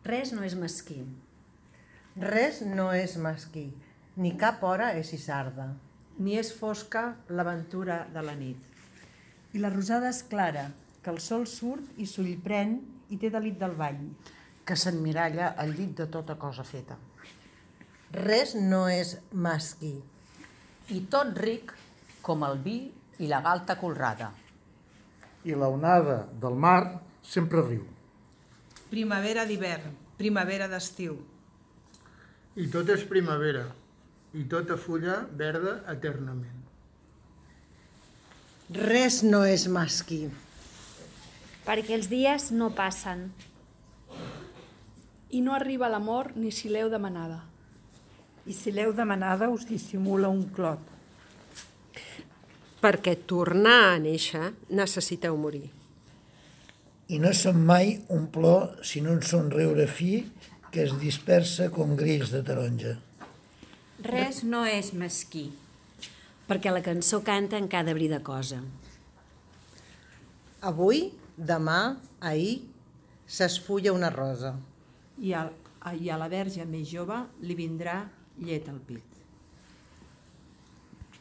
Res no és mesquí. Res no és mesquí, ni cap hora és isarda. Ni és fosca l'aventura de la nit. I la rosada és clara, que el sol surt i s'ull pren i té delit del bany. Que s'emmiralla al llit de tota cosa feta. Res no és mesquí. I tot ric com el vi i la galta colrada. I l'onada del mar sempre riu. Primavera d'hivern, primavera d'estiu. I tot és primavera, i tota fulla verda eternament. Res no és mesquí. Perquè els dies no passen. I no arriba l'amor ni si l'heu demanada. I si l'heu demanada us dissimula un clot. Perquè tornar a néixer necessiteu morir. I no són mai un plor sinó un somriure fi que es dispersa com grills de taronja. Res no és mesquí, perquè la cançó canta en cada brida cosa. Avui, demà, ahir, s'esfulla una rosa. I a la verge més jove li vindrà llet al pit.